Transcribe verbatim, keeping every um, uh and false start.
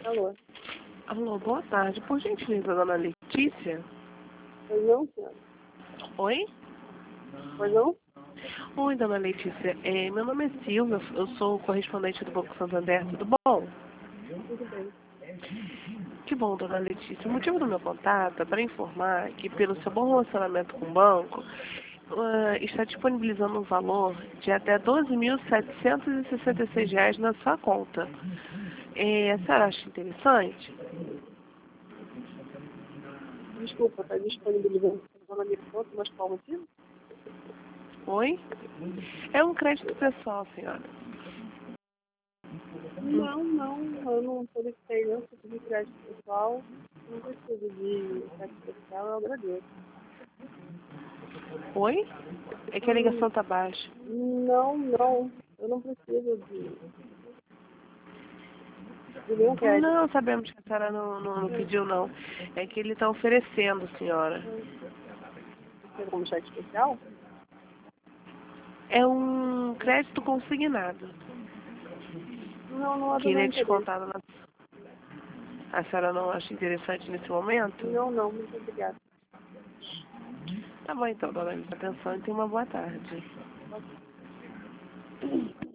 Alô? Alô, boa tarde. Por gentileza, dona Letícia? Pois não, senhora? Oi? Pois não? Oi, dona Letícia. É, meu nome é Silvia, eu sou correspondente do Banco Santander, tudo bom? Tudo bem. Que bom, dona Letícia. O motivo do meu contato é para informar que, pelo seu bom relacionamento com o banco, ah, está disponibilizando um valor de até doze mil setecentos e sessenta e seis reais na sua conta. É, a senhora acha interessante? Desculpa, está disponibilizando na minha conta, mas qual o motivo? Oi? É um crédito pessoal, senhora. Não, não, eu não solicitei não, tipo de crédito pessoal. Não preciso de crédito pessoal, eu agradeço. Oi? É que a ligação Hum, tá baixa. não, não, eu não preciso de, de nenhum crédito. Não, sabemos que a senhora não, não, não Hum, pediu, não. É que ele está oferecendo, senhora. hum. Tem como cheque especial? É um crédito consignado, Não, não é que do ele meu é interesse. descontado na... A senhora não acha interessante nesse momento? Não, não, muito obrigada. Tá bom então, dona Lisa. Atenção e tenha uma boa tarde.